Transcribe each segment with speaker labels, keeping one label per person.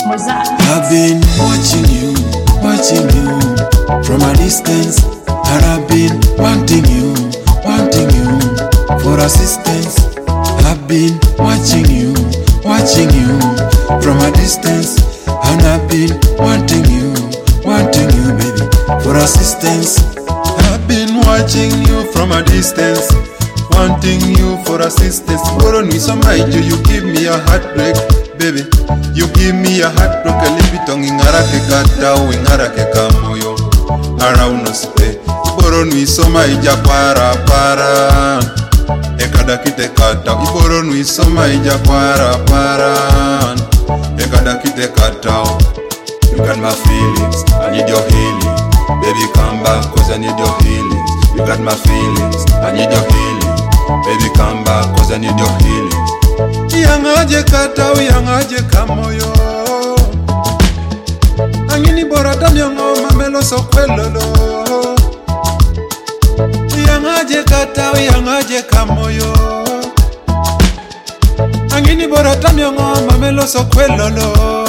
Speaker 1: I've been watching you from a distance, and I've been wanting you for assistance. I've been watching you from a distance, and I've been wanting you baby, for assistance. I've been watching you from a distance, wanting you for assistance. Borrow me some idea, you give me a heartbreak, baby. You give me a heartbreak, a little bit on ingarake kata, ingarake kamoyo. Around us, borrow me some idea, para. Ekada kite kata, borrow me some idea, para. Ekada kite kata. You got my feelings, I need your healing. Baby, come back, cause I need your healing. You got my feelings, I need your healing. Baby, come back, cause I need your healing. Yangaje kata, yangaje kamoyo. Angini bora tamyongo, mamelo so kwelolo. Yangaje kata, yangaje kamoyo. Angini bora tamyongo, mamelo so kwelolo.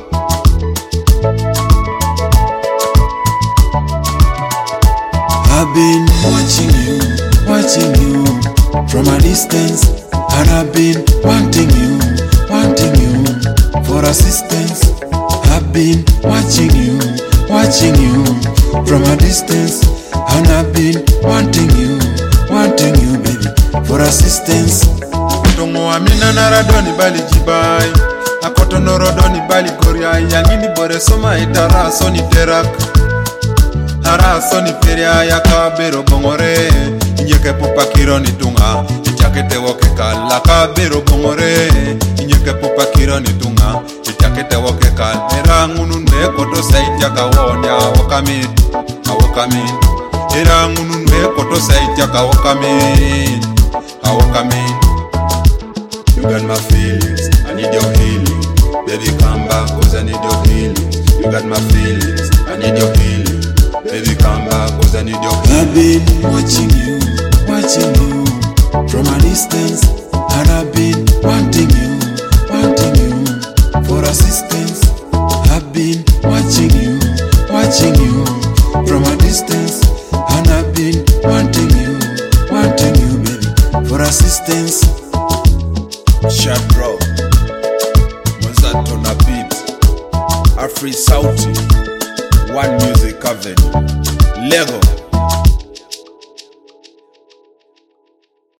Speaker 1: I've been watching you from a distance, and I've been wanting you for assistance. I've been watching you from a distance, and I've been wanting you baby, for assistance. Tongo amina naradoni bali jibai, akoto norodoni bali koria, yangini bore soma itara soni terak. Hara soni feria ya kabero bongore, inyeke pupa kironi tunga, ichakete woke kala kabero bongore, inyeke pupa kironi tunga, ichakete woke kala. Era ngununwe koto saiti ya kawonya wakamin. Era ngununwe koto saiti ya kawokamin. You got my feelings, I need your healing. Baby, come back, cause I need your healing. You got my feelings, I need your healing. Baby, come back, cause I need your healing. I've been watching you from a distance, and I've been wanting you for assistance. I've been watching you from a distance, and I've been wanting you baby, for assistance.
Speaker 2: Shad bro, Mozato na beat, Afri Sauti, One Music Avenue, Lego.